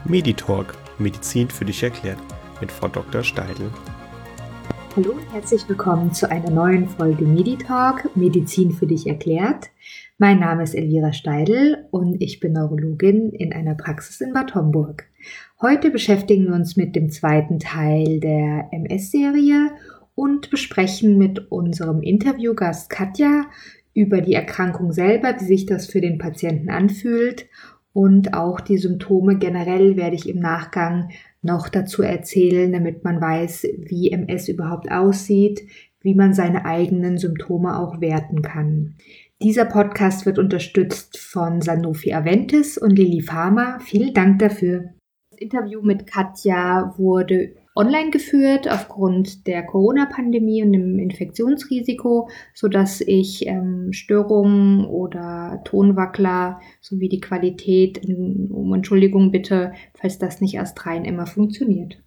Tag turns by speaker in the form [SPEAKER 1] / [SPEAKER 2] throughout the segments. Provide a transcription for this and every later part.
[SPEAKER 1] Meditalk, Medizin für dich erklärt, mit Frau Dr. Steidl.
[SPEAKER 2] Hallo und herzlich willkommen zu einer neuen Folge Meditalk, Medizin für dich erklärt. Mein Name ist Elvira Steidl und ich bin Neurologin in einer Praxis in Bad Homburg. Heute beschäftigen wir uns mit dem zweiten Teil der MS-Serie und besprechen mit unserem Interviewgast Katja über die Erkrankung selber, wie sich das für den Patienten anfühlt, und auch die Symptome generell werde ich im Nachgang noch dazu erzählen, damit man weiß, wie MS überhaupt aussieht, wie man seine eigenen Symptome auch werten kann. Dieser Podcast wird unterstützt von Sanofi Aventis und Lilly Pharma. Vielen Dank dafür. Das Interview mit Katja wurde online geführt aufgrund der Corona-Pandemie und dem Infektionsrisiko, sodass ich Störungen oder Tonwackler sowie die Qualität um Entschuldigung bitte, falls das nicht astrein immer funktioniert.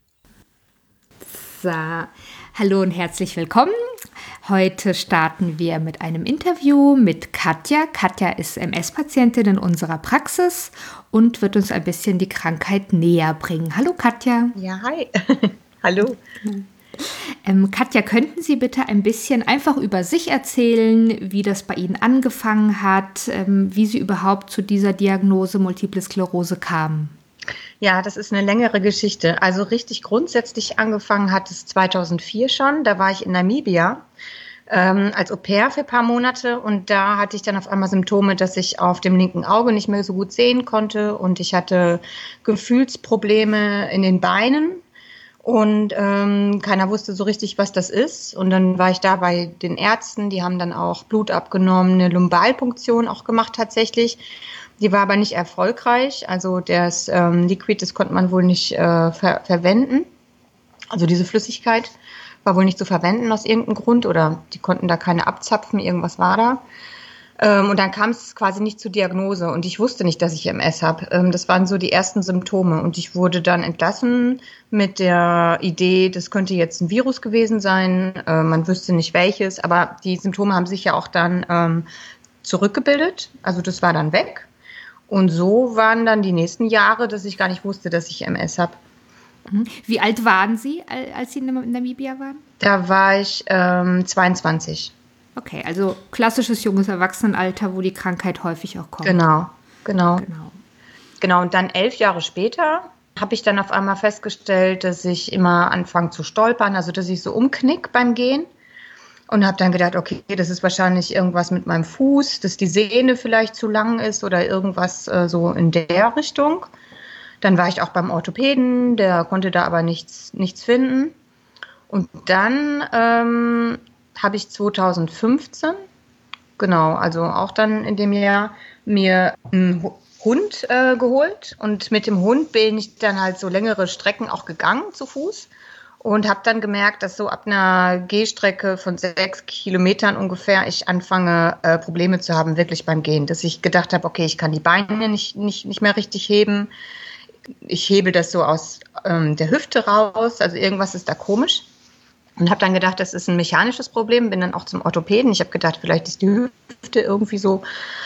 [SPEAKER 3] So, hallo und herzlich willkommen. Heute starten wir mit einem Interview mit Katja. Katja ist MS-Patientin in unserer Praxis und wird uns ein bisschen die Krankheit näher bringen. Hallo Katja.
[SPEAKER 4] Ja, hi. Hallo.
[SPEAKER 3] Katja, könnten Sie bitte ein bisschen einfach über sich erzählen, wie das bei Ihnen angefangen hat, wie Sie überhaupt zu dieser Diagnose Multiple Sklerose kamen?
[SPEAKER 4] Ja, das ist eine längere Geschichte. Also richtig grundsätzlich angefangen hat es 2004 schon. Da war ich in Namibia als Au-pair für ein paar Monate und da hatte ich dann auf einmal Symptome, dass ich auf dem linken Auge nicht mehr so gut sehen konnte und ich hatte Gefühlsprobleme in den Beinen und keiner wusste so richtig, was das ist. Und dann war ich da bei den Ärzten, die haben dann auch Blut abgenommen, eine Lumbalpunktion auch gemacht tatsächlich. Die war aber nicht erfolgreich, also das Liquid, das konnte man wohl nicht verwenden. Also diese Flüssigkeit war wohl nicht zu verwenden aus irgendeinem Grund oder die konnten da keine abzapfen, irgendwas war da. Und dann kam es quasi nicht zur Diagnose und ich wusste nicht, dass ich MS habe. Das waren so die ersten Symptome und ich wurde dann entlassen mit der Idee, das könnte jetzt ein Virus gewesen sein, man wüsste nicht welches, aber die Symptome haben sich ja auch dann zurückgebildet, also das war dann weg. Und so waren dann die nächsten Jahre, dass ich gar nicht wusste, dass ich MS habe.
[SPEAKER 3] Wie alt waren Sie, als Sie in Namibia waren?
[SPEAKER 4] Da war ich 22.
[SPEAKER 3] Okay, also klassisches junges Erwachsenenalter, wo die Krankheit häufig auch kommt.
[SPEAKER 4] Genau. Und dann 11 Jahre später habe ich dann auf einmal festgestellt, dass ich immer anfange zu stolpern, also dass ich so umknick beim Gehen. Und habe dann gedacht, okay, das ist wahrscheinlich irgendwas mit meinem Fuß, dass die Sehne vielleicht zu lang ist oder irgendwas so in der Richtung. Dann war ich auch beim Orthopäden, der konnte da aber nichts finden. Und dann habe ich 2015, genau, also auch dann in dem Jahr, mir einen Hund geholt. Und mit dem Hund bin ich dann halt so längere Strecken auch gegangen zu Fuß. Und habe dann gemerkt, dass so ab einer Gehstrecke von 6 Kilometern ungefähr ich anfange, Probleme zu haben, wirklich beim Gehen. Dass ich gedacht habe, okay, ich kann die Beine nicht mehr richtig heben. Ich hebe das so aus der Hüfte raus, also irgendwas ist da komisch. Und habe dann gedacht, das ist ein mechanisches Problem, bin dann auch zum Orthopäden. Ich habe gedacht, vielleicht ist die Hüfte irgendwie so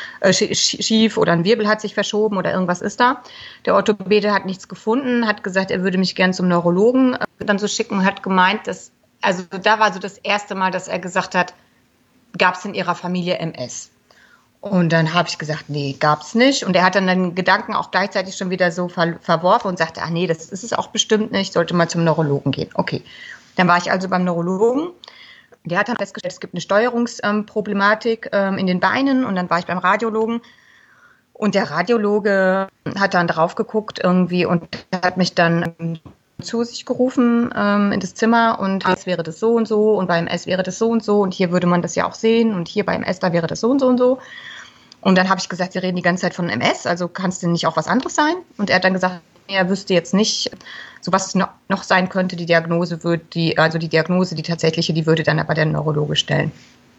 [SPEAKER 4] schief oder ein Wirbel hat sich verschoben oder irgendwas ist da. Der Orthopäde hat nichts gefunden, hat gesagt, er würde mich gern zum Neurologen dann so schicken und hat gemeint, dass, also da war so das erste Mal, dass er gesagt hat, gab es in Ihrer Familie MS? Und dann habe ich gesagt, nee, gab es nicht. Und er hat dann den Gedanken auch gleichzeitig schon wieder so verworfen und sagte, ach nee, das ist es auch bestimmt nicht, sollte mal zum Neurologen gehen. Okay, dann war ich also beim Neurologen. Der hat dann festgestellt, es gibt eine Steuerungsproblematik in den Beinen und dann war ich beim Radiologen und der Radiologe hat dann drauf geguckt irgendwie und hat mich dann zu sich gerufen in das Zimmer und jetzt wäre das so und beim MS wäre das so und hier würde man das ja auch sehen und hier beim MS, da wäre das so und so. Und dann habe ich gesagt, Sie reden die ganze Zeit von MS, also kann es denn nicht auch was anderes sein? Und er hat dann gesagt, er wüsste jetzt nicht, so was es noch sein könnte, die Diagnose, die tatsächliche, die würde dann aber der Neurologe stellen.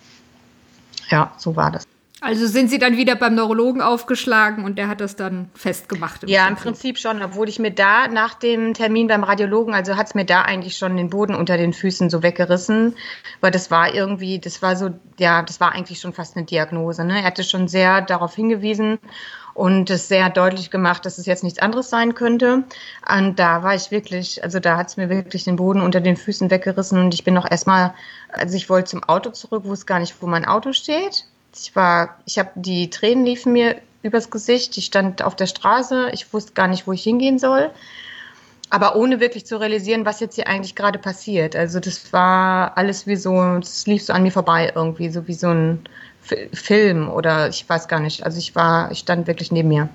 [SPEAKER 4] Ja, so war das.
[SPEAKER 3] Also sind Sie dann wieder beim Neurologen aufgeschlagen und der hat das dann festgemacht?
[SPEAKER 4] Im Prinzip schon, obwohl ich mir da nach dem Termin beim Radiologen, also hat es mir da eigentlich schon den Boden unter den Füßen so weggerissen, weil das war eigentlich schon fast eine Diagnose. Ne? Er hatte schon sehr darauf hingewiesen und es sehr deutlich gemacht, dass es jetzt nichts anderes sein könnte. Und da war ich wirklich, also da hat es mir wirklich den Boden unter den Füßen weggerissen und ich bin noch erstmal, also ich wollte zum Auto zurück, wusste gar nicht, wo mein Auto steht. Die Tränen liefen mir übers Gesicht, ich stand auf der Straße, ich wusste gar nicht, wo ich hingehen soll. Aber ohne wirklich zu realisieren, was jetzt hier eigentlich gerade passiert. Also das war alles es lief so an mir vorbei irgendwie, so wie so ein Film oder ich weiß gar nicht. Also ich stand wirklich neben mir.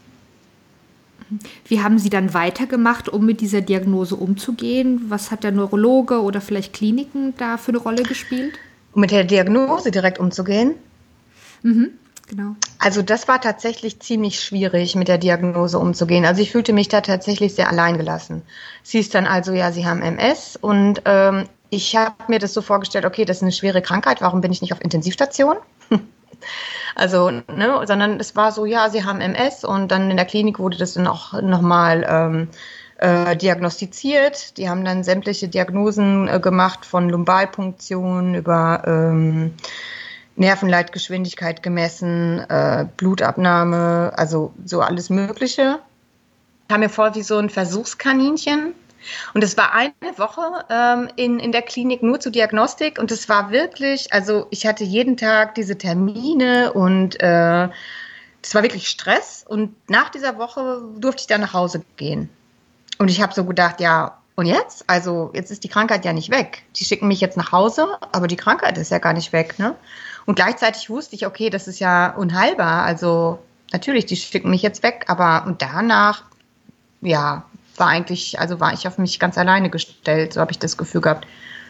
[SPEAKER 3] Wie haben Sie dann weitergemacht, um mit dieser Diagnose umzugehen? Was hat der Neurologe oder vielleicht Kliniken da für eine Rolle gespielt?
[SPEAKER 4] Um mit der Diagnose direkt umzugehen?
[SPEAKER 3] Genau.
[SPEAKER 4] Also das war tatsächlich ziemlich schwierig, mit der Diagnose umzugehen. Also ich fühlte mich da tatsächlich sehr alleingelassen. Es hieß dann also, ja, Sie haben MS und ich habe mir das so vorgestellt, okay, das ist eine schwere Krankheit, warum bin ich nicht auf Intensivstation? Also, ne, sondern es war so, ja, Sie haben MS und dann in der Klinik wurde das dann auch nochmal diagnostiziert. Die haben dann sämtliche Diagnosen gemacht von Lumbalpunktion über Nervenleitgeschwindigkeit gemessen, Blutabnahme, also so alles Mögliche. Ich kam mir vor wie so ein Versuchskaninchen. Und es war eine Woche in der Klinik nur zur Diagnostik. Und es war wirklich, also ich hatte jeden Tag diese Termine und es war wirklich Stress. Und nach dieser Woche durfte ich dann nach Hause gehen. Und ich habe so gedacht, ja, und jetzt? Also jetzt ist die Krankheit ja nicht weg. Die schicken mich jetzt nach Hause, aber die Krankheit ist ja gar nicht weg, ne? Und gleichzeitig wusste ich, okay, das ist ja unheilbar. Also natürlich, die schicken mich jetzt weg, aber und danach, ja, war ich auf mich ganz alleine gestellt. So habe ich das Gefühl gehabt.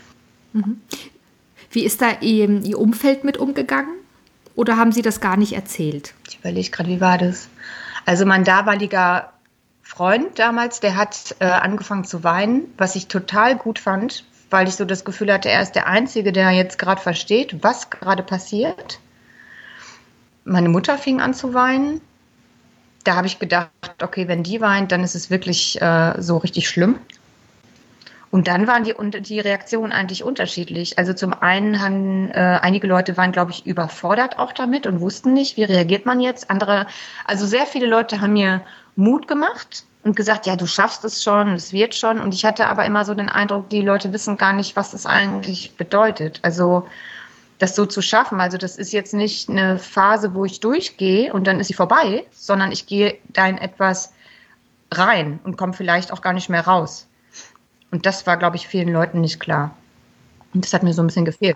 [SPEAKER 3] Wie ist da Ihr Umfeld mit umgegangen? Oder haben Sie das gar nicht erzählt?
[SPEAKER 4] Ich überlege gerade, wie war das? Also mein damaliger Freund damals, der hat angefangen zu weinen, was ich total gut fand, weil ich so das Gefühl hatte, er ist der Einzige, der jetzt gerade versteht, was gerade passiert. Meine Mutter fing an zu weinen. Da habe ich gedacht, okay, wenn die weint, dann ist es wirklich so richtig schlimm. Und dann waren die Reaktionen eigentlich unterschiedlich. Also zum einen haben einige Leute waren, glaube ich, überfordert auch damit und wussten nicht, wie reagiert man jetzt. Also sehr viele Leute haben mir Mut gemacht und gesagt, ja, du schaffst es schon, es wird schon. Und ich hatte aber immer so den Eindruck, die Leute wissen gar nicht, was das eigentlich bedeutet. Also das so zu schaffen. Also das ist jetzt nicht eine Phase, wo ich durchgehe und dann ist sie vorbei, sondern ich gehe da in etwas rein und komme vielleicht auch gar nicht mehr raus. Und das war, glaube ich, vielen Leuten nicht klar. Und das hat mir so ein bisschen gefehlt.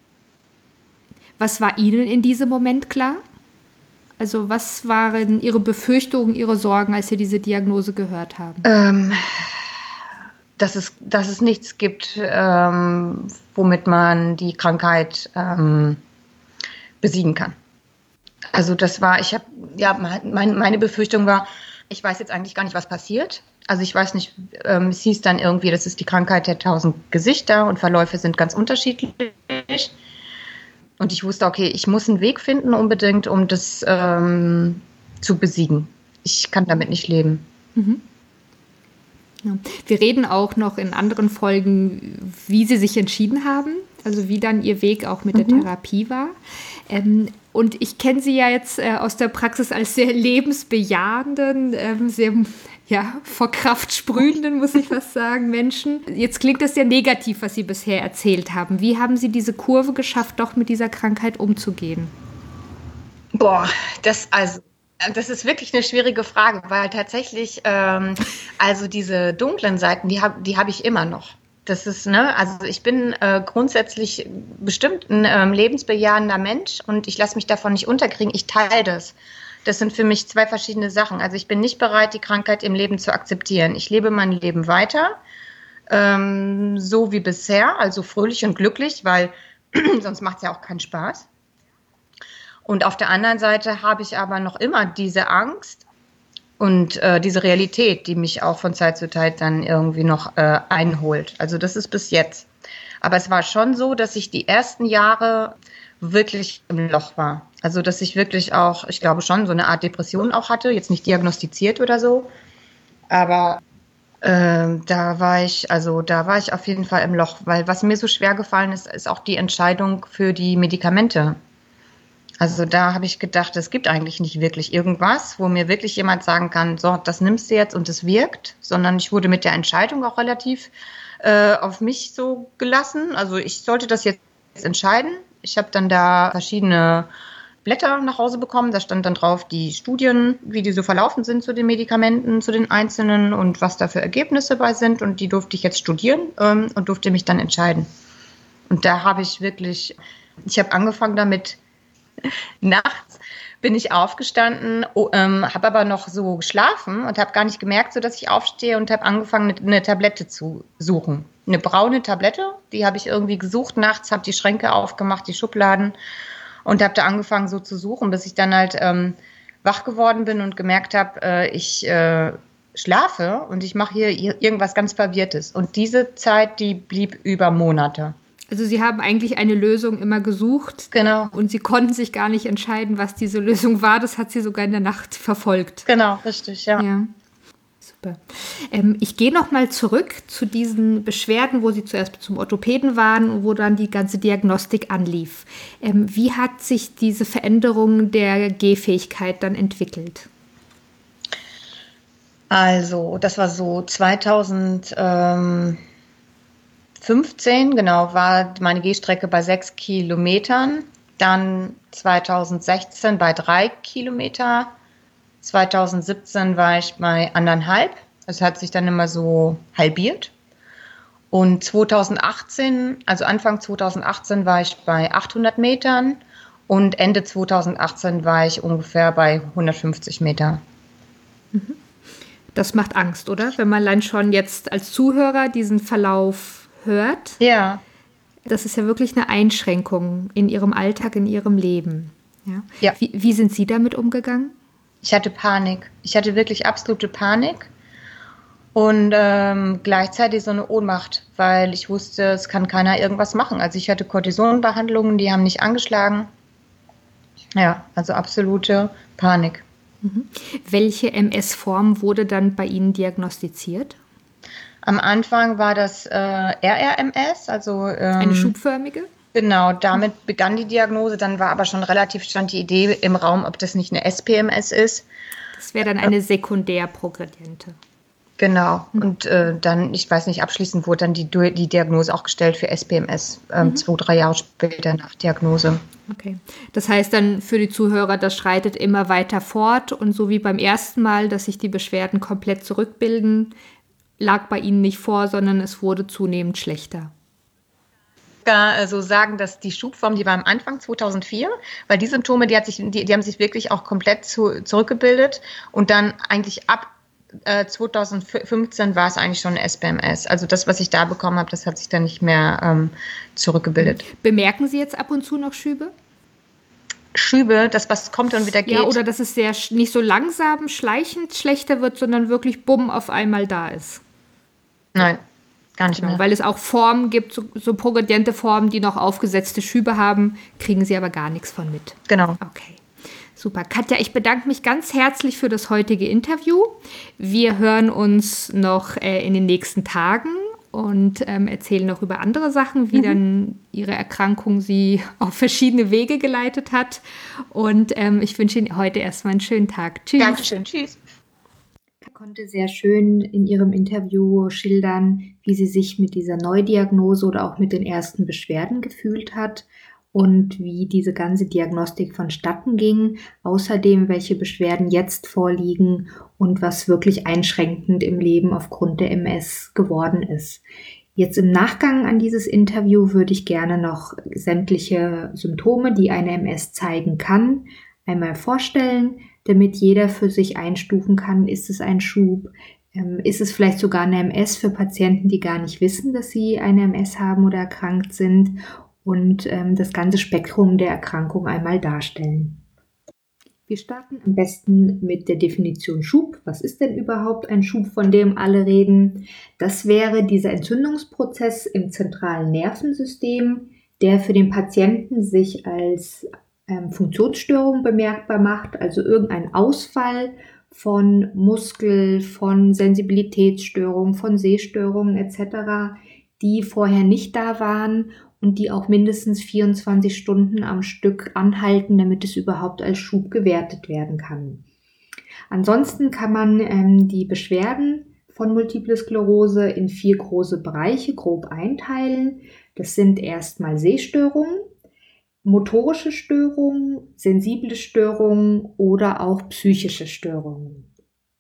[SPEAKER 3] Was war Ihnen in diesem Moment klar? Also was waren Ihre Befürchtungen, Ihre Sorgen, als Sie diese Diagnose gehört haben?
[SPEAKER 4] Dass es nichts gibt, womit man die Krankheit besiegen kann. Also meine Befürchtung war, ich weiß jetzt eigentlich gar nicht, was passiert. Also ich weiß nicht, es hieß dann irgendwie, das ist die Krankheit der 1000 Gesichter und Verläufe sind ganz unterschiedlich. Und ich wusste, okay, ich muss einen Weg finden unbedingt, um das zu besiegen. Ich kann damit nicht leben.
[SPEAKER 3] Ja. Wir reden auch noch in anderen Folgen, wie Sie sich entschieden haben, also wie dann Ihr Weg auch mit der Therapie war. Und ich kenne Sie ja jetzt aus der Praxis als sehr lebensbejahenden, sehr vor Kraft sprühenden, muss ich fast sagen, Menschen. Jetzt klingt das sehr negativ, was Sie bisher erzählt haben. Wie haben Sie diese Kurve geschafft, doch mit dieser Krankheit umzugehen?
[SPEAKER 4] Boah, das ist wirklich eine schwierige Frage, weil tatsächlich, also diese dunklen Seiten, die hab ich immer noch. Das ist, also ich bin grundsätzlich bestimmt ein lebensbejahender Mensch und ich lasse mich davon nicht unterkriegen, ich teile das. Das sind für mich zwei verschiedene Sachen. Also ich bin nicht bereit, die Krankheit im Leben zu akzeptieren. Ich lebe mein Leben weiter, so wie bisher, also fröhlich und glücklich, weil sonst macht es ja auch keinen Spaß. Und auf der anderen Seite habe ich aber noch immer diese Angst und diese Realität, die mich auch von Zeit zu Zeit dann irgendwie noch einholt. Also das ist bis jetzt. Aber es war schon so, dass ich die ersten Jahre wirklich im Loch war. Also dass ich wirklich auch, ich glaube schon, so eine Art Depression auch hatte, jetzt nicht diagnostiziert oder so. Aber da war ich auf jeden Fall im Loch, weil was mir so schwer gefallen ist, ist auch die Entscheidung für die Medikamente. Also da habe ich gedacht, es gibt eigentlich nicht wirklich irgendwas, wo mir wirklich jemand sagen kann, so, das nimmst du jetzt und es wirkt, sondern ich wurde mit der Entscheidung auch relativ auf mich so gelassen. Also ich sollte das jetzt entscheiden. Ich habe dann da verschiedene Blätter nach Hause bekommen. Da stand dann drauf die Studien, wie die so verlaufen sind zu den Medikamenten, zu den einzelnen und was da für Ergebnisse bei sind. Und die durfte ich jetzt studieren und durfte mich dann entscheiden. Und da habe ich habe angefangen damit, nachts bin ich aufgestanden, habe aber noch so geschlafen und habe gar nicht gemerkt, so dass ich aufstehe und habe angefangen, eine Tablette zu suchen. Eine braune Tablette, die habe ich irgendwie gesucht nachts, habe die Schränke aufgemacht, die Schubladen und habe da angefangen so zu suchen, bis ich dann halt wach geworden bin und gemerkt habe, ich schlafe und ich mache hier irgendwas ganz Verwirrtes. Und diese Zeit, die blieb über Monate.
[SPEAKER 3] Also Sie haben eigentlich eine Lösung immer gesucht.
[SPEAKER 4] Genau.
[SPEAKER 3] Und Sie konnten sich gar nicht entscheiden, was diese Lösung war. Das hat Sie sogar in der Nacht verfolgt.
[SPEAKER 4] Genau, richtig, ja.
[SPEAKER 3] Super. Ich gehe noch mal zurück zu diesen Beschwerden, wo Sie zuerst zum Orthopäden waren und wo dann die ganze Diagnostik anlief. Wie hat sich diese Veränderung der Gehfähigkeit dann entwickelt?
[SPEAKER 4] Also, das war so 2015, genau, war meine Gehstrecke bei 6 Kilometern. Dann 2016 bei 3 Kilometer. 2017 war ich bei 1,5. Das hat sich dann immer so halbiert. Und 2018, also Anfang 2018 war ich bei 800 Metern. Und Ende 2018 war ich ungefähr bei 150 Meter.
[SPEAKER 3] Das macht Angst, oder? Wenn man allein schon jetzt als Zuhörer diesen Verlauf hört.
[SPEAKER 4] Ja.
[SPEAKER 3] Das ist ja wirklich eine Einschränkung in Ihrem Alltag, in Ihrem Leben. Ja. Wie sind Sie damit umgegangen?
[SPEAKER 4] Ich hatte Panik. Ich hatte wirklich absolute Panik und gleichzeitig so eine Ohnmacht, weil ich wusste, es kann keiner irgendwas machen. Also ich hatte Cortisonbehandlungen, die haben nicht angeschlagen. Ja, also absolute Panik.
[SPEAKER 3] Welche MS-Form wurde dann bei Ihnen diagnostiziert?
[SPEAKER 4] Am Anfang war das RRMS, also
[SPEAKER 3] eine schubförmige?
[SPEAKER 4] Genau, damit begann die Diagnose. Dann war aber schon relativ stand die Idee im Raum, ob das nicht eine SPMS ist.
[SPEAKER 3] Das wäre dann eine sekundärprogrediente.
[SPEAKER 4] Genau. Und dann, ich weiß nicht, abschließend wurde dann die Diagnose auch gestellt für SPMS, 2-3 Jahre später nach Diagnose.
[SPEAKER 3] Okay. Das heißt dann für die Zuhörer, das schreitet immer weiter fort und so wie beim ersten Mal, dass sich die Beschwerden komplett zurückbilden, lag bei Ihnen nicht vor, sondern es wurde zunehmend schlechter.
[SPEAKER 4] So sagen, dass die Schubform, die war am Anfang 2004, weil die Symptome, die haben sich wirklich auch komplett zurückgebildet und dann eigentlich ab 2015 war es eigentlich schon eine SPMS. Also das, was ich da bekommen habe, das hat sich dann nicht mehr zurückgebildet.
[SPEAKER 3] Bemerken Sie jetzt ab und zu noch Schübe?
[SPEAKER 4] Schübe, das was kommt und wieder geht?
[SPEAKER 3] Ja, oder dass es nicht so langsam, schleichend schlechter wird, sondern wirklich bumm auf einmal da ist.
[SPEAKER 4] Nein, gar nicht mehr.
[SPEAKER 3] Weil es auch Formen gibt, so progrediente Formen, die noch aufgesetzte Schübe haben, kriegen Sie aber gar nichts von mit.
[SPEAKER 4] Genau.
[SPEAKER 3] Okay. Super. Katja, ich bedanke mich ganz herzlich für das heutige Interview. Wir hören uns noch in den nächsten Tagen und erzählen noch über andere Sachen, wie dann Ihre Erkrankung Sie auf verschiedene Wege geleitet hat. Und ich wünsche Ihnen heute erstmal einen schönen Tag. Tschüss.
[SPEAKER 4] Dankeschön. Tschüss.
[SPEAKER 2] Konnte sehr schön in ihrem Interview schildern, wie sie sich mit dieser Neudiagnose oder auch mit den ersten Beschwerden gefühlt hat und wie diese ganze Diagnostik vonstatten ging. Außerdem, welche Beschwerden jetzt vorliegen und was wirklich einschränkend im Leben aufgrund der MS geworden ist. Jetzt im Nachgang an dieses Interview würde ich gerne noch sämtliche Symptome, die eine MS zeigen kann, einmal vorstellen, damit jeder für sich einstufen kann, ist es ein Schub, ist es vielleicht sogar eine MS für Patienten, die gar nicht wissen, dass sie eine MS haben oder erkrankt sind und das ganze Spektrum der Erkrankung einmal darstellen. Wir starten am besten mit der Definition Schub. Was ist denn überhaupt ein Schub, von dem alle reden? Das wäre dieser Entzündungsprozess im zentralen Nervensystem, der für den Patienten sich als Funktionsstörung bemerkbar macht, also irgendein Ausfall von Muskel, von Sensibilitätsstörungen, von Sehstörungen etc., die vorher nicht da waren und die auch mindestens 24 Stunden am Stück anhalten, damit es überhaupt als Schub gewertet werden kann. Ansonsten kann man die Beschwerden von Multiple Sklerose in 4 große Bereiche grob einteilen. Das sind erstmal Sehstörungen, motorische Störungen, sensible Störungen oder auch psychische Störungen.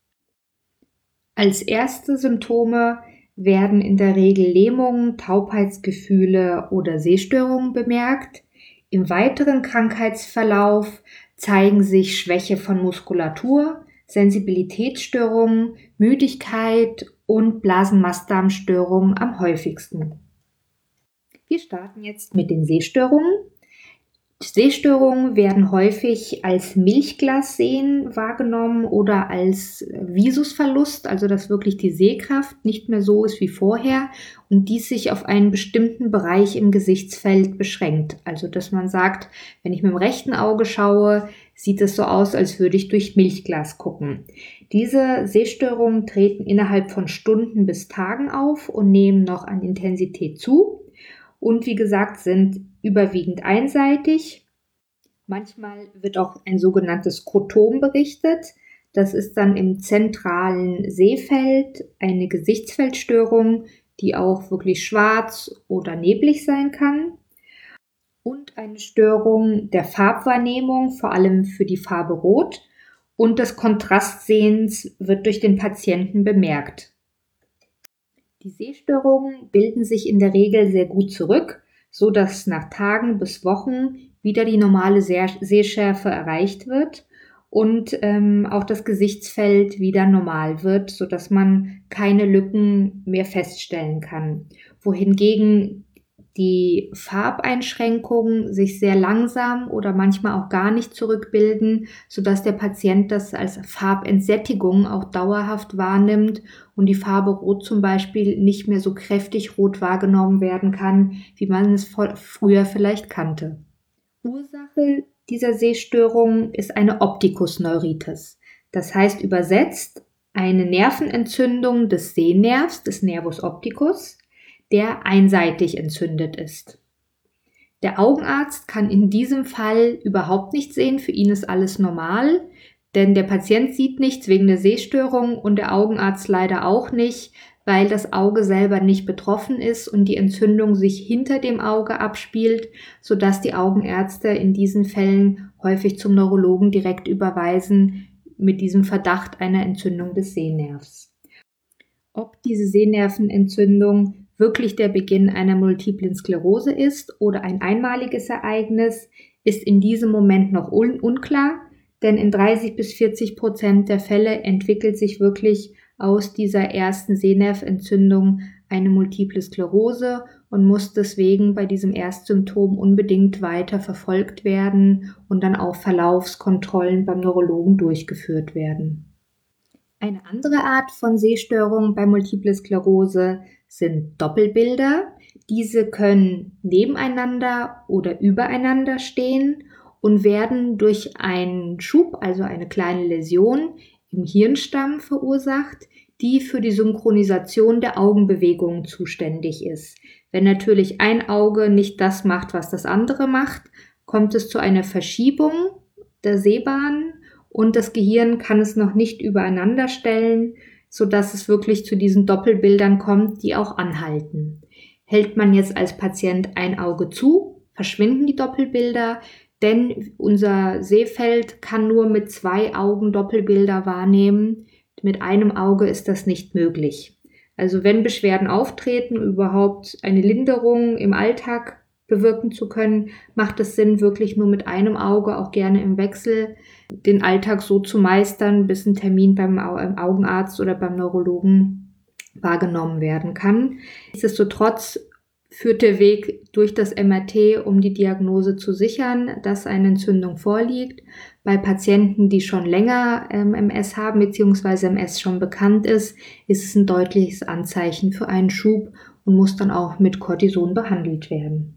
[SPEAKER 2] Als erste Symptome werden in der Regel Lähmungen, Taubheitsgefühle oder Sehstörungen bemerkt. Im weiteren Krankheitsverlauf zeigen sich Schwäche von Muskulatur, Sensibilitätsstörungen, Müdigkeit und Blasenmastdarmstörungen am häufigsten. Wir starten jetzt mit den Sehstörungen. Sehstörungen werden häufig als Milchglassehen wahrgenommen oder als Visusverlust, also dass wirklich die Sehkraft nicht mehr so ist wie vorher und dies sich auf einen bestimmten Bereich im Gesichtsfeld beschränkt. Also dass man sagt, wenn ich mit dem rechten Auge schaue, sieht es so aus, als würde ich durch Milchglas gucken. Diese Sehstörungen treten innerhalb von Stunden bis Tagen auf und nehmen noch an Intensität zu. Und wie gesagt, sind überwiegend einseitig. Manchmal wird auch ein sogenanntes Skrotom berichtet. Das ist dann im zentralen Sehfeld eine Gesichtsfeldstörung, die auch wirklich schwarz oder neblig sein kann. Und eine Störung der Farbwahrnehmung, vor allem für die Farbe Rot. Und des Kontrastsehens wird durch den Patienten bemerkt. Die Sehstörungen bilden sich in der Regel sehr gut zurück, so dass nach Tagen bis Wochen wieder die normale Sehschärfe erreicht wird und auch das Gesichtsfeld wieder normal wird, so dass man keine Lücken mehr feststellen kann. Wohingegen die Farbeinschränkungen sich sehr langsam oder manchmal auch gar nicht zurückbilden, sodass der Patient das als Farbentsättigung auch dauerhaft wahrnimmt und die Farbe Rot zum Beispiel nicht mehr so kräftig rot wahrgenommen werden kann, wie man es früher vielleicht kannte. Ursache dieser Sehstörung ist eine Optikusneuritis. Das heißt übersetzt eine Nervenentzündung des Sehnervs, des Nervus opticus, der einseitig entzündet ist. Der Augenarzt kann in diesem Fall überhaupt nicht sehen, für ihn ist alles normal, denn der Patient sieht nichts wegen der Sehstörung und der Augenarzt leider auch nicht, weil das Auge selber nicht betroffen ist und die Entzündung sich hinter dem Auge abspielt, sodass die Augenärzte in diesen Fällen häufig zum Neurologen direkt überweisen mit diesem Verdacht einer Entzündung des Sehnervs. Ob diese Sehnervenentzündung wirklich der Beginn einer multiplen Sklerose ist oder ein einmaliges Ereignis, ist in diesem Moment noch unklar, denn in 30-40% der Fälle entwickelt sich wirklich aus dieser ersten Sehnerventzündung eine multiple Sklerose und muss deswegen bei diesem Erstsymptom unbedingt weiter verfolgt werden und dann auch Verlaufskontrollen beim Neurologen durchgeführt werden. Eine andere Art von Sehstörung bei Multiple Sklerose sind Doppelbilder. Diese können nebeneinander oder übereinander stehen und werden durch einen Schub, also eine kleine Läsion im Hirnstamm verursacht, die für die Synchronisation der Augenbewegungen zuständig ist. Wenn natürlich ein Auge nicht das macht, was das andere macht, kommt es zu einer Verschiebung der Sehbahn und das Gehirn kann es noch nicht übereinander stellen, sodass es wirklich zu diesen Doppelbildern kommt, die auch anhalten. Hält man jetzt als Patient ein Auge zu, verschwinden die Doppelbilder, denn unser Sehfeld kann nur mit 2 Augen Doppelbilder wahrnehmen. Mit einem Auge ist das nicht möglich. Also wenn Beschwerden auftreten, überhaupt eine Linderung im Alltag bewirken zu können, macht es Sinn, wirklich nur mit einem Auge, auch gerne im Wechsel, den Alltag so zu meistern, bis ein Termin beim Augenarzt oder beim Neurologen wahrgenommen werden kann. Nichtsdestotrotz führt der Weg durch das MRT, um die Diagnose zu sichern, dass eine Entzündung vorliegt. Bei Patienten, die schon länger MS haben bzw. MS schon bekannt ist es ein deutliches Anzeichen für einen Schub und muss dann auch mit Cortison behandelt werden.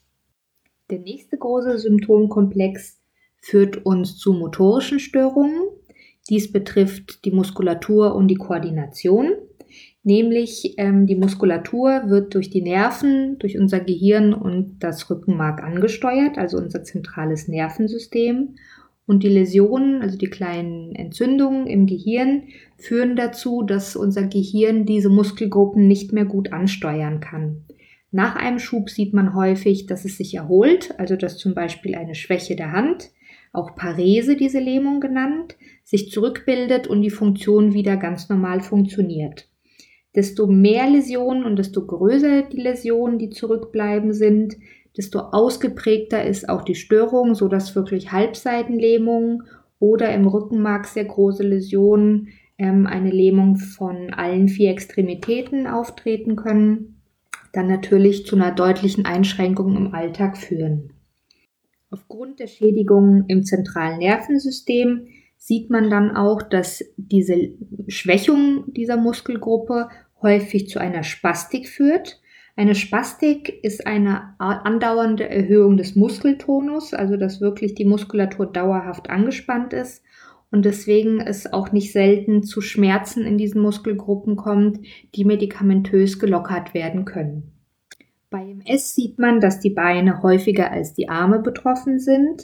[SPEAKER 2] Der nächste große Symptomkomplex führt uns zu motorischen Störungen. Dies betrifft die Muskulatur und die Koordination. Nämlich die Muskulatur wird durch die Nerven, durch unser Gehirn und das Rückenmark angesteuert, also unser zentrales Nervensystem. Und die Läsionen, also die kleinen Entzündungen im Gehirn, führen dazu, dass unser Gehirn diese Muskelgruppen nicht mehr gut ansteuern kann. Nach einem Schub sieht man häufig, dass es sich erholt, also dass zum Beispiel eine Schwäche der Hand, auch Parese, diese Lähmung genannt, sich zurückbildet und die Funktion wieder ganz normal funktioniert. Desto mehr Läsionen und desto größer die Läsionen, die zurückbleiben sind, desto ausgeprägter ist auch die Störung, sodass wirklich Halbseitenlähmungen oder im Rückenmark sehr große Läsionen, eine Lähmung von allen 4 Extremitäten auftreten können, dann natürlich zu einer deutlichen Einschränkung im Alltag führen. Aufgrund der Schädigungen im zentralen Nervensystem sieht man dann auch, dass diese Schwächung dieser Muskelgruppe häufig zu einer Spastik führt. Eine Spastik ist eine andauernde Erhöhung des Muskeltonus, also dass wirklich die Muskulatur dauerhaft angespannt ist und deswegen es auch nicht selten zu Schmerzen in diesen Muskelgruppen kommt, die medikamentös gelockert werden können. Bei MS sieht man, dass die Beine häufiger als die Arme betroffen sind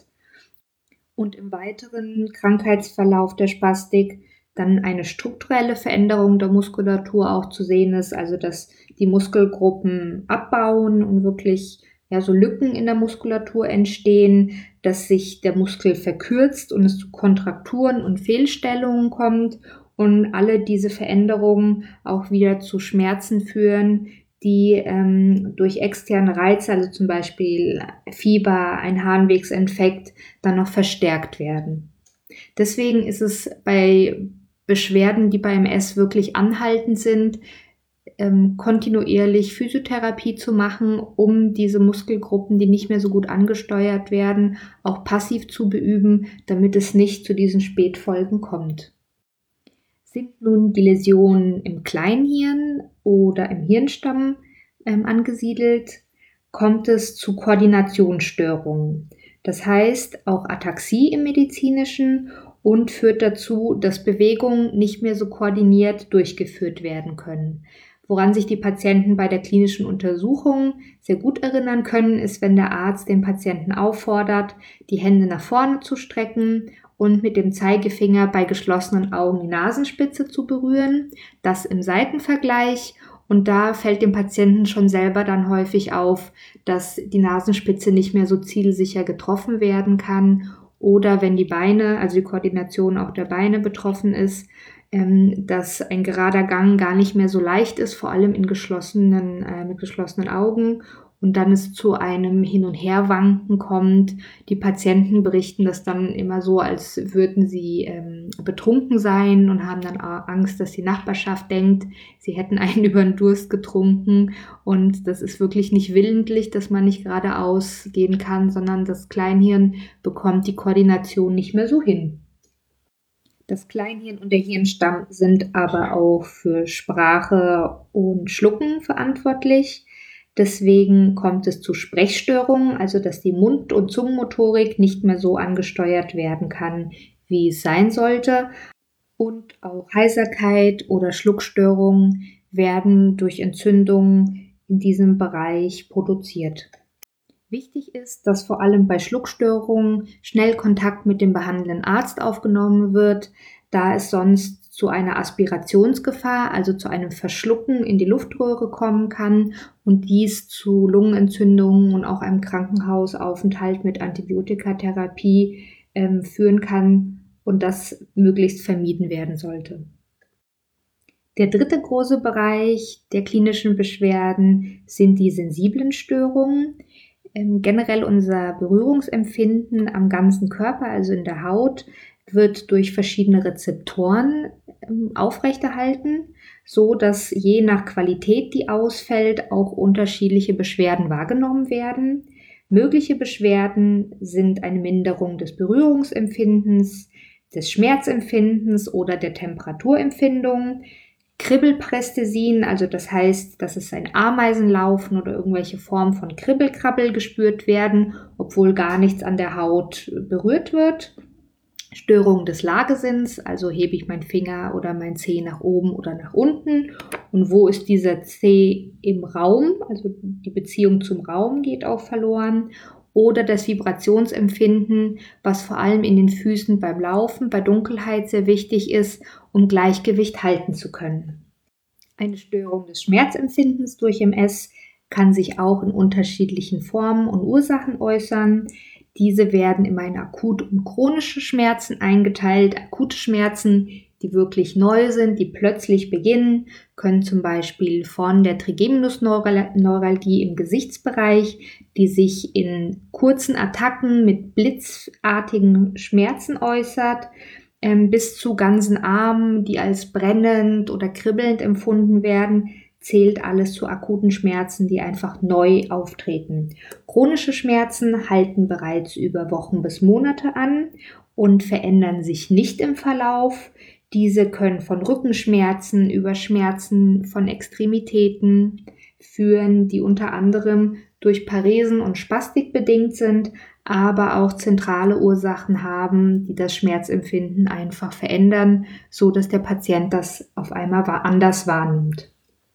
[SPEAKER 2] und im weiteren Krankheitsverlauf der Spastik dann eine strukturelle Veränderung der Muskulatur auch zu sehen ist, also dass die Muskelgruppen abbauen und wirklich so Lücken in der Muskulatur entstehen, dass sich der Muskel verkürzt und es zu Kontrakturen und Fehlstellungen kommt und alle diese Veränderungen auch wieder zu Schmerzen führen, die durch externe Reize, also zum Beispiel Fieber, ein Harnwegsinfekt, dann noch verstärkt werden. Deswegen ist es bei Beschwerden, die bei MS wirklich anhaltend sind, kontinuierlich Physiotherapie zu machen, um diese Muskelgruppen, die nicht mehr so gut angesteuert werden, auch passiv zu beüben, damit es nicht zu diesen Spätfolgen kommt. Sind nun die Läsionen im Kleinhirn oder im Hirnstamm angesiedelt, kommt es zu Koordinationsstörungen. Das heißt auch Ataxie im Medizinischen und führt dazu, dass Bewegungen nicht mehr so koordiniert durchgeführt werden können. Woran sich die Patienten bei der klinischen Untersuchung sehr gut erinnern können, ist, wenn der Arzt den Patienten auffordert, die Hände nach vorne zu strecken und mit dem Zeigefinger bei geschlossenen Augen die Nasenspitze zu berühren. Das im Seitenvergleich. Und da fällt dem Patienten schon selber dann häufig auf, dass die Nasenspitze nicht mehr so zielsicher getroffen werden kann. Oder wenn die Beine, also die Koordination auch der Beine betroffen ist, dass ein gerader Gang gar nicht mehr so leicht ist, vor allem mit geschlossenen Augen. Und dann es zu einem Hin- und Herwanken kommt. Die Patienten berichten das dann immer so, als würden sie betrunken sein und haben dann Angst, dass die Nachbarschaft denkt, sie hätten einen über den Durst getrunken. Und das ist wirklich nicht willentlich, dass man nicht geradeaus gehen kann, sondern das Kleinhirn bekommt die Koordination nicht mehr so hin. Das Kleinhirn und der Hirnstamm sind aber auch für Sprache und Schlucken verantwortlich. Deswegen kommt es zu Sprechstörungen, also dass die Mund- und Zungenmotorik nicht mehr so angesteuert werden kann, wie es sein sollte. Und auch Heiserkeit oder Schluckstörungen werden durch Entzündungen in diesem Bereich produziert. Wichtig ist, dass vor allem bei Schluckstörungen schnell Kontakt mit dem behandelnden Arzt aufgenommen wird, da es sonst zu einer Aspirationsgefahr, also zu einem Verschlucken in die Luftröhre kommen kann und dies zu Lungenentzündungen und auch einem Krankenhausaufenthalt mit Antibiotikatherapie führen kann und das möglichst vermieden werden sollte. Der dritte große Bereich der klinischen Beschwerden sind die sensiblen Störungen. Generell unser Berührungsempfinden am ganzen Körper, also in der Haut, wird durch verschiedene Rezeptoren aufrechterhalten, so dass je nach Qualität, die ausfällt, auch unterschiedliche Beschwerden wahrgenommen werden. Mögliche Beschwerden sind eine Minderung des Berührungsempfindens, des Schmerzempfindens oder der Temperaturempfindung. Kribbelparästhesien, also das heißt, dass es ein Ameisenlaufen oder irgendwelche Form von Kribbelkrabbel gespürt werden, obwohl gar nichts an der Haut berührt wird. Störungen des Lagesinns, also hebe ich meinen Finger oder meinen Zeh nach oben oder nach unten und wo ist dieser Zeh im Raum, also die Beziehung zum Raum geht auch verloren, oder das Vibrationsempfinden, was vor allem in den Füßen beim Laufen, bei Dunkelheit sehr wichtig ist, um Gleichgewicht halten zu können. Eine Störung des Schmerzempfindens durch MS kann sich auch in unterschiedlichen Formen und Ursachen äußern. Diese werden immer in akute und chronische Schmerzen eingeteilt. Akute Schmerzen, die wirklich neu sind, die plötzlich beginnen, können zum Beispiel von der Trigeminusneuralgie im Gesichtsbereich, die sich in kurzen Attacken mit blitzartigen Schmerzen äußert, bis zu ganzen Armen, die als brennend oder kribbelnd empfunden werden, zählt alles zu akuten Schmerzen, die einfach neu auftreten. Chronische Schmerzen halten bereits über Wochen bis Monate an und verändern sich nicht im Verlauf. Diese können von Rückenschmerzen über Schmerzen von Extremitäten führen, die unter anderem durch Paresen und Spastik bedingt sind, aber auch zentrale Ursachen haben, die das Schmerzempfinden einfach verändern, so dass der Patient das auf einmal anders wahrnimmt.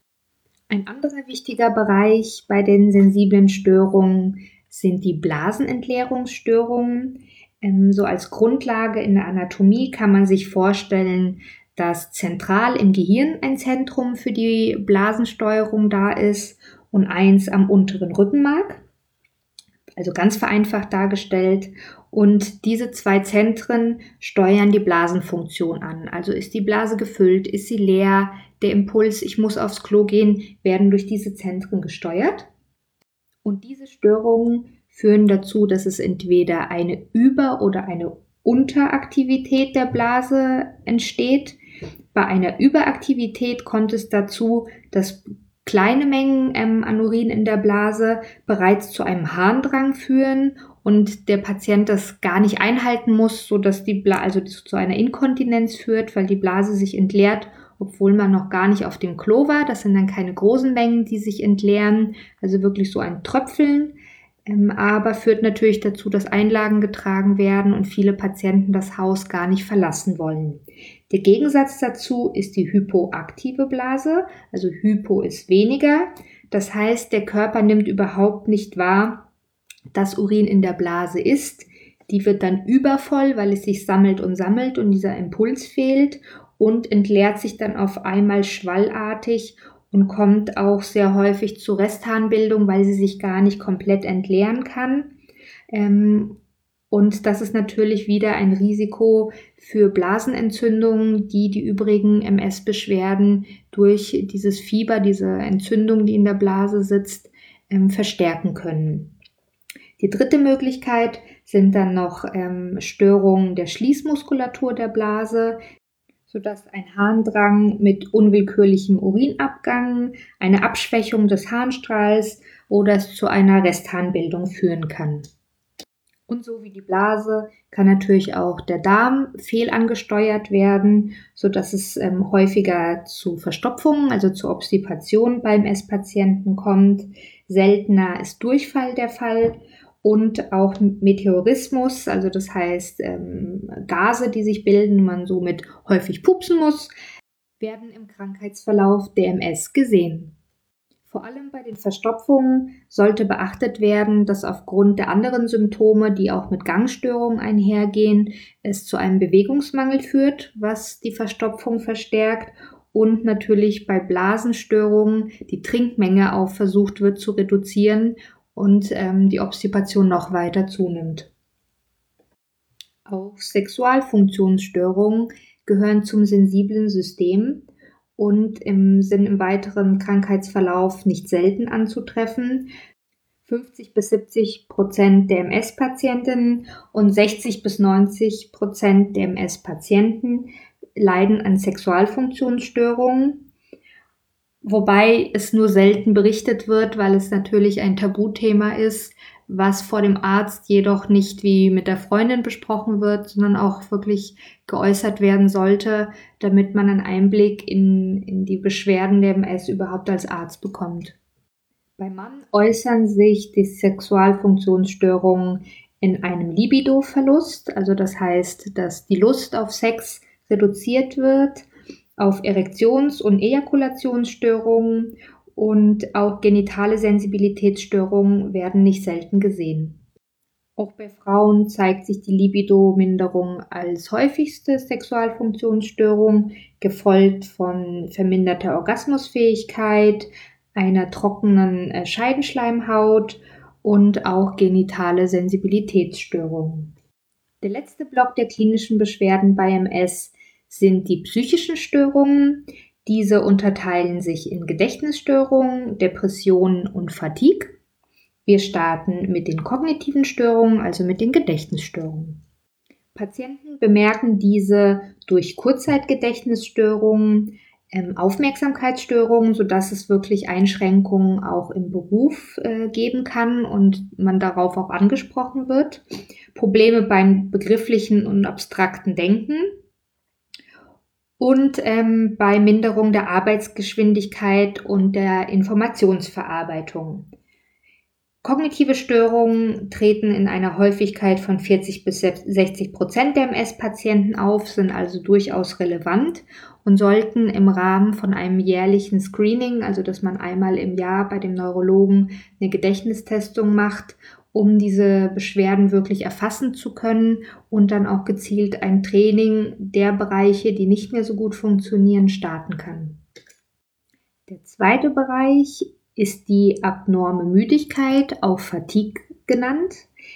[SPEAKER 2] Ein anderer wichtiger Bereich bei den sensiblen Störungen sind die Blasenentleerungsstörungen. So als Grundlage in der Anatomie kann man sich vorstellen, dass zentral im Gehirn ein Zentrum für die Blasensteuerung da ist und eins am unteren Rückenmark, also ganz vereinfacht dargestellt. Und diese zwei Zentren steuern die Blasenfunktion an. Also ist die Blase gefüllt, ist sie leer, der Impuls, ich muss aufs Klo gehen, werden durch diese Zentren gesteuert. Und diese Störungen führen dazu, dass es entweder eine Über- oder eine Unteraktivität der Blase entsteht. Bei einer Überaktivität kommt es dazu, dass kleine Mengen an Urin in der Blase bereits zu einem Harndrang führen und der Patient das gar nicht einhalten muss, sodass die Blase zu einer Inkontinenz führt, weil die Blase sich entleert, obwohl man noch gar nicht auf dem Klo war. Das sind dann keine großen Mengen, die sich entleeren, also wirklich so ein Tröpfeln, aber führt natürlich dazu, dass Einlagen getragen werden und viele Patienten das Haus gar nicht verlassen wollen. Der Gegensatz dazu ist die hypoaktive Blase, also Hypo ist weniger. Das heißt, der Körper nimmt überhaupt nicht wahr, dass Urin in der Blase ist. Die wird dann übervoll, weil es sich sammelt und dieser Impuls fehlt und entleert sich dann auf einmal schwallartig und kommt auch sehr häufig zu Restharnbildung, weil sie sich gar nicht komplett entleeren kann. Und das ist natürlich wieder ein Risiko für Blasenentzündungen, die übrigen MS-Beschwerden durch dieses Fieber, diese Entzündung, die in der Blase sitzt, verstärken können. Die dritte Möglichkeit sind dann noch Störungen der Schließmuskulatur der Blase, sodass ein Harndrang mit unwillkürlichem Urinabgang, eine Abschwächung des Harnstrahls oder es zu einer Restharnbildung führen kann. Und so wie die Blase kann natürlich auch der Darm fehlangesteuert werden, sodass es häufiger zu Verstopfungen, also zu Obstipation beim MS-Patienten kommt. Seltener ist Durchfall der Fall. Und auch Meteorismus, also das heißt Gase, die sich bilden, man somit häufig pupsen muss, werden im Krankheitsverlauf der MS gesehen. Vor allem bei den Verstopfungen sollte beachtet werden, dass aufgrund der anderen Symptome, die auch mit Gangstörungen einhergehen, es zu einem Bewegungsmangel führt, was die Verstopfung verstärkt und natürlich bei Blasenstörungen die Trinkmenge auch versucht wird zu reduzieren und die Obstipation noch weiter zunimmt. Auch Sexualfunktionsstörungen gehören zum sensiblen System und sind im weiteren Krankheitsverlauf nicht selten anzutreffen. 50-70% der MS-Patientinnen und 60-90% der MS-Patienten leiden an Sexualfunktionsstörungen. Wobei es nur selten berichtet wird, weil es natürlich ein Tabuthema ist, was vor dem Arzt jedoch nicht wie mit der Freundin besprochen wird, sondern auch wirklich geäußert werden sollte, damit man einen Einblick in die Beschwerden der MS überhaupt als Arzt bekommt. Beim Mann äußern sich die Sexualfunktionsstörungen in einem Libido-Verlust, also das heißt, dass die Lust auf Sex reduziert wird, auf Erektions- und Ejakulationsstörungen und auch genitale Sensibilitätsstörungen werden nicht selten gesehen. Auch bei Frauen zeigt sich die Libido-Minderung als häufigste Sexualfunktionsstörung, gefolgt von verminderter Orgasmusfähigkeit, einer trockenen Scheidenschleimhaut und auch genitale Sensibilitätsstörungen. Der letzte Block der klinischen Beschwerden bei MS sind die psychischen Störungen. Diese unterteilen sich in Gedächtnisstörungen, Depressionen und Fatigue. Wir starten mit den kognitiven Störungen, also mit den Gedächtnisstörungen. Patienten bemerken diese durch Kurzzeitgedächtnisstörungen, Aufmerksamkeitsstörungen, sodass es wirklich Einschränkungen auch im Beruf geben kann und man darauf auch angesprochen wird. Probleme beim begrifflichen und abstrakten Denken und bei Minderung der Arbeitsgeschwindigkeit und der Informationsverarbeitung. Kognitive Störungen treten in einer Häufigkeit von 40-60% der MS-Patienten auf, sind also durchaus relevant und sollten im Rahmen von einem jährlichen Screening, also dass man einmal im Jahr bei dem Neurologen eine Gedächtnistestung macht, um diese Beschwerden wirklich erfassen zu können und dann auch gezielt ein Training der Bereiche, die nicht mehr so gut funktionieren, starten kann. Der zweite Bereich ist die abnorme Müdigkeit, auch Fatigue genannt.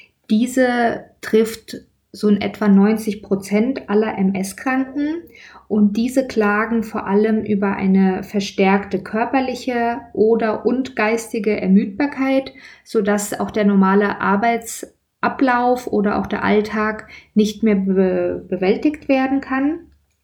[SPEAKER 2] Diese trifft so in etwa 90% aller MS-Kranken und diese klagen vor allem über eine verstärkte körperliche und geistige Ermüdbarkeit, sodass auch der normale Arbeitsablauf oder auch der Alltag nicht mehr bewältigt werden kann.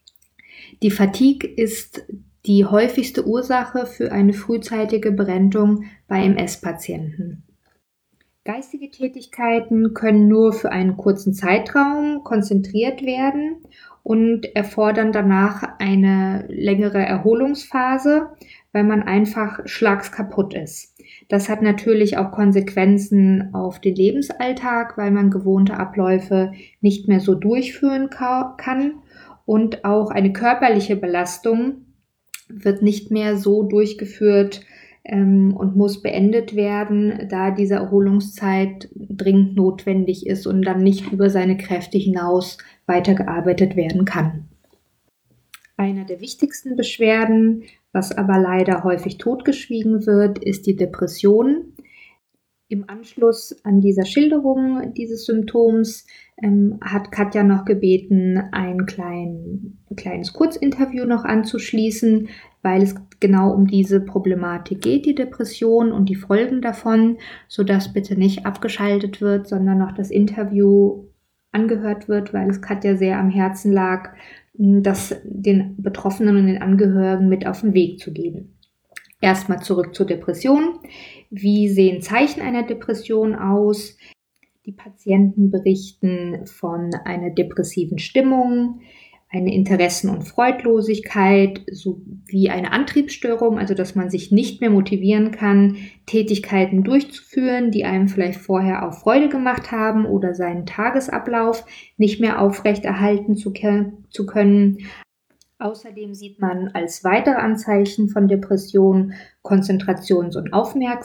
[SPEAKER 2] Die Fatigue ist die häufigste Ursache für eine frühzeitige Berentung bei MS-Patienten. Geistige Tätigkeiten können nur für einen kurzen Zeitraum konzentriert werden und erfordern danach eine längere Erholungsphase, weil man einfach schlagskaputt ist. Das hat natürlich auch Konsequenzen auf den Lebensalltag, weil man gewohnte Abläufe nicht mehr so durchführen kann und auch eine körperliche Belastung wird nicht mehr so durchgeführt und muss beendet werden, da diese Erholungszeit dringend notwendig ist und dann nicht über seine Kräfte hinaus weitergearbeitet werden kann. Einer der wichtigsten Beschwerden, was aber leider häufig totgeschwiegen wird, ist die Depression. Im Anschluss an dieser Schilderung dieses Symptoms hat Katja noch gebeten, ein kleines Kurzinterview noch anzuschließen, weil es genau um diese Problematik geht, die Depression und die Folgen davon, sodass bitte nicht abgeschaltet wird, sondern noch das Interview angehört wird, weil es Katja sehr am Herzen lag, das den Betroffenen und den Angehörigen mit auf den Weg zu geben. Erstmal zurück zur Depression. Wie sehen Zeichen einer Depression aus? Die Patienten berichten von einer depressiven Stimmung, eine Interessen- und Freudlosigkeit sowie eine Antriebsstörung, also dass man sich nicht mehr motivieren kann, Tätigkeiten durchzuführen, die einem vielleicht vorher auch Freude gemacht haben oder seinen Tagesablauf nicht mehr aufrechterhalten zu können. Außerdem sieht man als weitere Anzeichen von Depression Konzentrations- und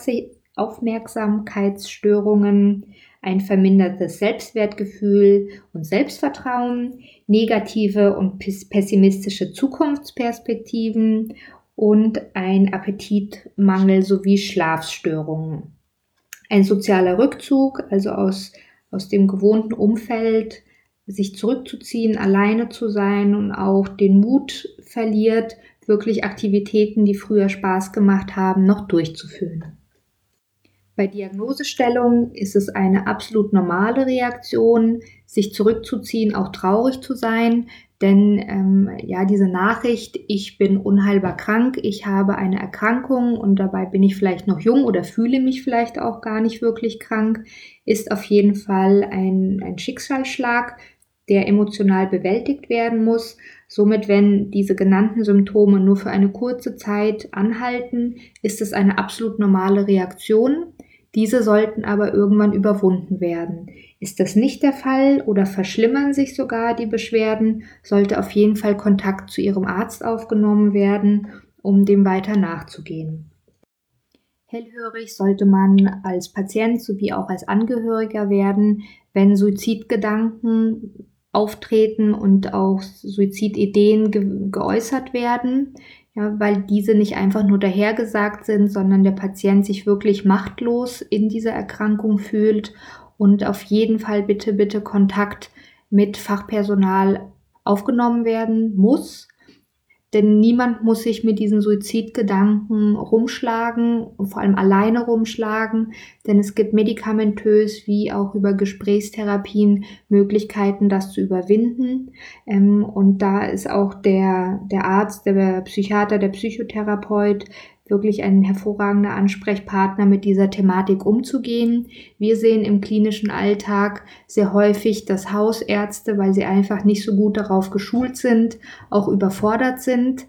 [SPEAKER 2] Aufmerksamkeitsstörungen, ein vermindertes Selbstwertgefühl und Selbstvertrauen, negative und pessimistische Zukunftsperspektiven und ein Appetitmangel sowie Schlafstörungen. Ein sozialer Rückzug, also aus dem gewohnten Umfeld, sich zurückzuziehen, alleine zu sein und auch den Mut verliert, wirklich Aktivitäten, die früher Spaß gemacht haben, noch durchzuführen. Bei Diagnosestellung ist es eine absolut normale Reaktion, sich zurückzuziehen, auch traurig zu sein, denn diese Nachricht, ich bin unheilbar krank, ich habe eine Erkrankung und dabei bin ich vielleicht noch jung oder fühle mich vielleicht auch gar nicht wirklich krank, ist auf jeden Fall ein Schicksalsschlag, der emotional bewältigt werden muss. Somit, wenn diese genannten Symptome nur für eine kurze Zeit anhalten, ist es eine absolut normale Reaktion. Diese sollten aber irgendwann überwunden werden. Ist das nicht der Fall oder verschlimmern sich sogar die Beschwerden, sollte auf jeden Fall Kontakt zu Ihrem Arzt aufgenommen werden, um dem weiter nachzugehen. Hellhörig sollte man als Patient sowie auch als Angehöriger werden, wenn Suizidgedanken auftreten und auch Suizidideen geäußert werden, ja, weil diese nicht einfach nur dahergesagt sind, sondern der Patient sich wirklich machtlos in dieser Erkrankung fühlt und auf jeden Fall bitte Kontakt mit Fachpersonal aufgenommen werden muss. Denn niemand muss sich mit diesen Suizidgedanken rumschlagen und vor allem alleine rumschlagen, denn es gibt medikamentös wie auch über Gesprächstherapien Möglichkeiten, das zu überwinden. Und da ist auch der Arzt, der Psychiater, der Psychotherapeut wirklich ein hervorragender Ansprechpartner, mit dieser Thematik umzugehen. Wir sehen im klinischen Alltag sehr häufig, dass Hausärzte, weil sie einfach nicht so gut darauf geschult sind, auch überfordert sind,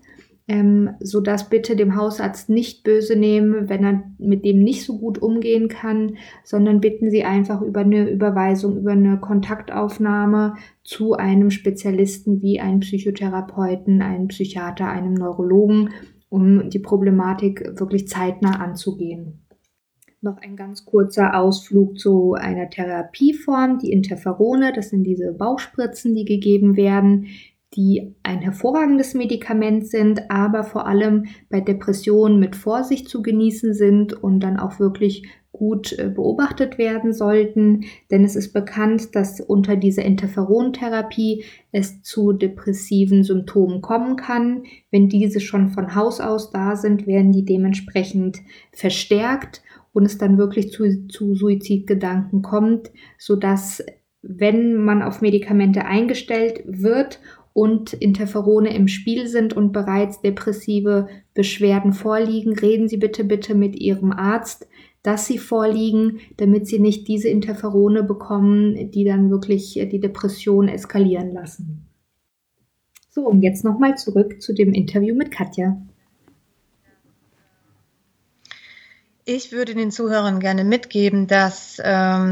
[SPEAKER 2] sodass bitte dem Hausarzt nicht böse nehmen, wenn er mit dem nicht so gut umgehen kann, sondern bitten Sie einfach über eine Überweisung, über eine Kontaktaufnahme zu einem Spezialisten wie einem Psychotherapeuten, einem Psychiater, einem Neurologen, um die Problematik wirklich zeitnah anzugehen. Noch ein ganz kurzer Ausflug zu einer Therapieform, die Interferone. Das sind diese Bauchspritzen, die gegeben werden, die ein hervorragendes Medikament sind, aber vor allem bei Depressionen mit Vorsicht zu genießen sind und dann auch wirklich gut beobachtet werden sollten, denn es ist bekannt, dass unter dieser Interferontherapie es zu depressiven Symptomen kommen kann. Wenn diese schon von Haus aus da sind, werden die dementsprechend verstärkt und es dann wirklich zu Suizidgedanken kommt, sodass, wenn man auf Medikamente eingestellt wird und Interferone im Spiel sind und bereits depressive Beschwerden vorliegen, reden Sie bitte mit Ihrem Arzt, dass sie vorliegen, damit Sie nicht diese Interferone bekommen, die dann wirklich die Depression eskalieren lassen. So, und jetzt nochmal zurück zu dem Interview mit Katja.
[SPEAKER 4] Ich würde den Zuhörern gerne mitgeben, dass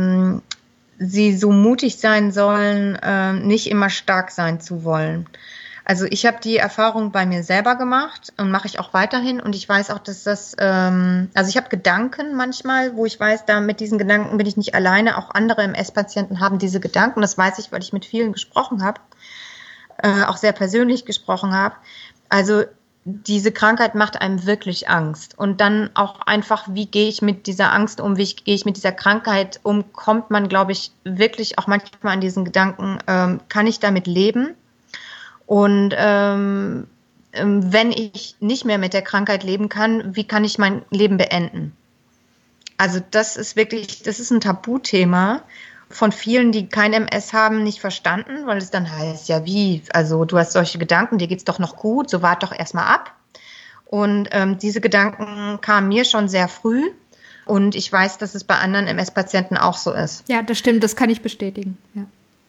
[SPEAKER 4] sie so mutig sein sollen, nicht immer stark sein zu wollen. Also ich habe die Erfahrung bei mir selber gemacht und mache ich auch weiterhin, und ich weiß auch, dass das, also ich habe Gedanken manchmal, wo ich weiß, da mit diesen Gedanken bin ich nicht alleine, auch andere MS-Patienten haben diese Gedanken, das weiß ich, weil ich mit vielen gesprochen habe, auch sehr persönlich gesprochen habe. Also diese Krankheit macht einem wirklich Angst, und dann auch einfach, wie gehe ich mit dieser Angst um, wie gehe ich mit dieser Krankheit um, kommt man, glaube ich, wirklich auch manchmal an diesen Gedanken, kann ich damit leben? Und wenn ich nicht mehr mit der Krankheit leben kann, wie kann ich mein Leben beenden? Also das ist ein Tabuthema von vielen, die kein MS haben, nicht verstanden, weil es dann heißt, ja wie, also du hast solche Gedanken, dir geht's doch noch gut, so wart doch erstmal ab. Und diese Gedanken kamen mir schon sehr früh, und ich weiß, dass es bei anderen MS-Patienten auch so ist.
[SPEAKER 3] Ja, das stimmt, das kann ich bestätigen, ja.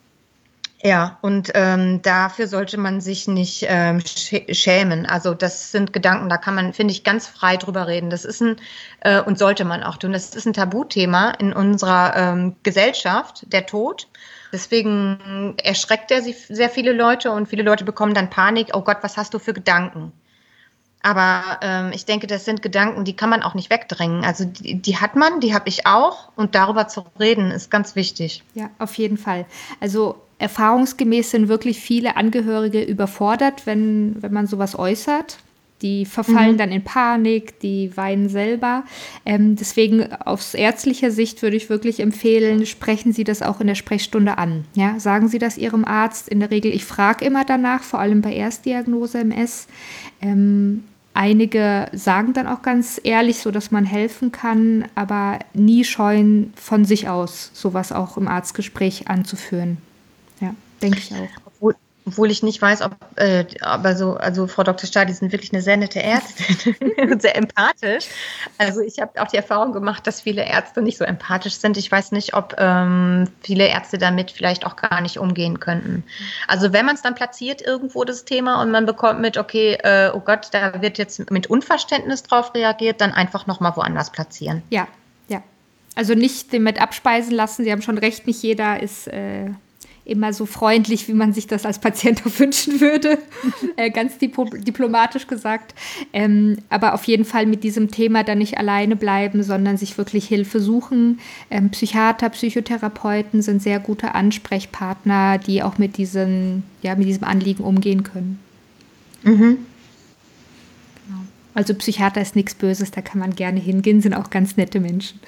[SPEAKER 4] Ja, und dafür sollte man sich nicht schämen. Also das sind Gedanken, da kann man, finde ich, ganz frei drüber reden. Das ist und sollte man auch tun. Das ist ein Tabuthema in unserer Gesellschaft, der Tod. Deswegen erschreckt er sehr viele Leute, und viele Leute bekommen dann Panik. Oh Gott, was hast du für Gedanken? Aber ich denke, das sind Gedanken, die kann man auch nicht wegdrängen. Also die hat man, die habe ich auch, und darüber zu reden ist ganz wichtig.
[SPEAKER 3] Ja, auf jeden Fall. Also erfahrungsgemäß sind wirklich viele Angehörige überfordert, wenn man sowas äußert. Die verfallen dann in Panik, die weinen selber. Deswegen aus ärztlicher Sicht würde ich wirklich empfehlen, sprechen Sie das auch in der Sprechstunde an. Ja? Sagen Sie das Ihrem Arzt. In der Regel, ich frage immer danach, vor allem bei Erstdiagnose MS. Einige sagen dann auch ganz ehrlich, so dass man helfen kann, aber nie scheuen, von sich aus sowas auch im Arztgespräch anzuführen. Ja, denke ich auch.
[SPEAKER 4] Obwohl ich nicht weiß, also Frau Dr. Stahl, die sind wirklich eine sehr nette Ärztin und sehr empathisch. Also ich habe auch die Erfahrung gemacht, dass viele Ärzte nicht so empathisch sind. Ich weiß nicht, ob viele Ärzte damit vielleicht auch gar nicht umgehen könnten. Also wenn man es dann platziert irgendwo, das Thema, und man bekommt mit, okay, oh Gott, da wird jetzt mit Unverständnis drauf reagiert, dann einfach nochmal woanders platzieren.
[SPEAKER 3] Ja. Also nicht damit abspeisen lassen. Sie haben schon recht, nicht jeder ist immer so freundlich, wie man sich das als Patient auch wünschen würde. Ganz diplomatisch gesagt. Aber auf jeden Fall mit diesem Thema dann nicht alleine bleiben, sondern sich wirklich Hilfe suchen. Psychiater, Psychotherapeuten sind sehr gute Ansprechpartner, die auch mit diesem Anliegen umgehen können.
[SPEAKER 4] Mhm.
[SPEAKER 3] Genau. Also Psychiater ist nichts Böses, da kann man gerne hingehen, sind auch ganz nette Menschen.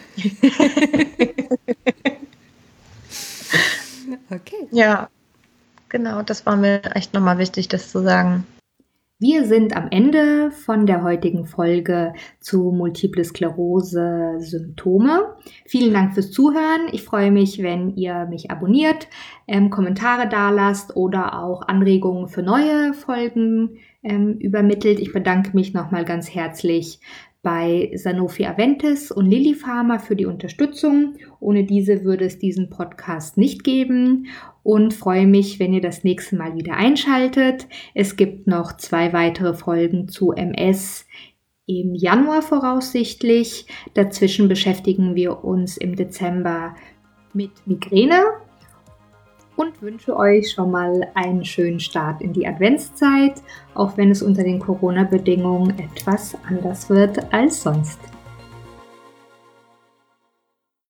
[SPEAKER 3] Okay.
[SPEAKER 4] Ja, genau, das war mir echt nochmal wichtig, das zu sagen.
[SPEAKER 2] Wir sind am Ende von der heutigen Folge zu Multiple Sklerose Symptome. Vielen Dank fürs Zuhören. Ich freue mich, wenn ihr mich abonniert, Kommentare dalasst oder auch Anregungen für neue Folgen übermittelt. Ich bedanke mich nochmal ganz herzlich bei Sanofi Aventis und Lilly Pharma für die Unterstützung. Ohne diese würde es diesen Podcast nicht geben und freue mich, wenn ihr das nächste Mal wieder einschaltet. Es gibt noch 2 weitere Folgen zu MS im Januar voraussichtlich. Dazwischen beschäftigen wir uns im Dezember mit Migräne und wünsche euch schon mal einen schönen Start in die Adventszeit, auch wenn es unter den Corona-Bedingungen etwas anders wird als sonst.